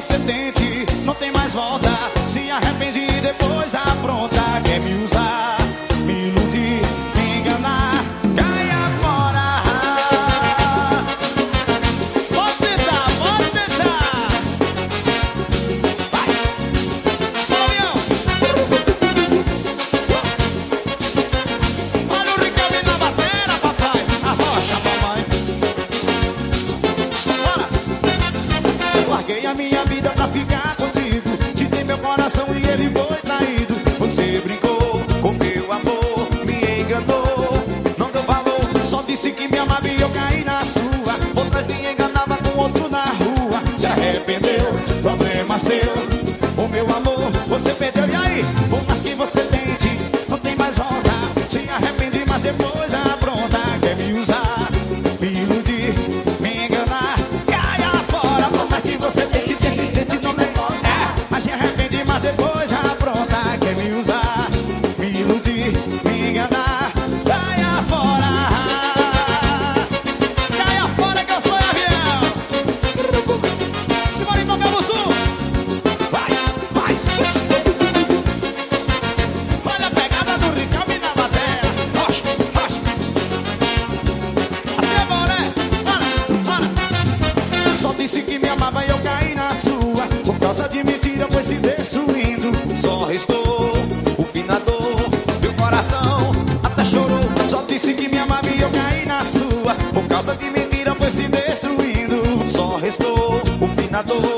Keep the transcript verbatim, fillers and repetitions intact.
você tente, não tem mais volta. Se arrepende e depois apronta. Quer me usar, me iludir, me enganar, caia fora. Pode tentar, pode tentar. Vai, Florião. Olha o Riquelme na bateria, papai. Arrocha, mamãe. Bora. Larguei a minha vida pra ficar contigo. Te dei meu coração e ele foi traído. Você brincou com meu amor, me enganou, não deu valor. Só disse que me amava e eu caí na sua. Outras me enganava com outro na rua. Se arrependeu, problema seu. O meu amor, você perdeu. E aí? Por mais que você tente, não tem mais volta. Se arrepende, mas depois apronta. Quer me usar, me iludir, me enganar, caia fora. Por mais que você tente, tente, tente, não tem volta. É, mas se arrepende, mas depois apronta. Quer me usar, me iludir, me enganar, caia fora. Caia fora que eu sou avião. Simone no meu sul. Vai, vai. Olha a pegada do Riquelme na bateria. Rocha, rocha. Assim é bom, né? Bora, bora. Só disse que me amava e eu caí na sua. Por causa de mentira foi se destruindo. Só restou o finador. Meu coração até chorou. Só disse que me amava e eu caí na sua. Por causa de mentira foi se destruindo. Só restou o finador.